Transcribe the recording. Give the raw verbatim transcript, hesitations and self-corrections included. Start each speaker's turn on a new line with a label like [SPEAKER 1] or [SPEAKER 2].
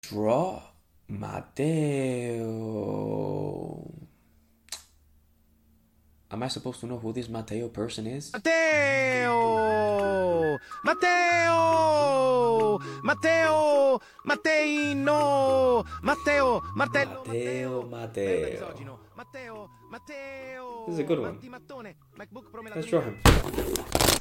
[SPEAKER 1] Draw Matteo. Am I supposed to know who this Matteo person is?
[SPEAKER 2] Matteo! Matteo! Matteo! Matteino! Matteo! Martello!
[SPEAKER 1] Matteo, Matteo.
[SPEAKER 2] Matteo! Matteo!
[SPEAKER 1] This is a good one.
[SPEAKER 2] Matteo!
[SPEAKER 1] Let's draw him.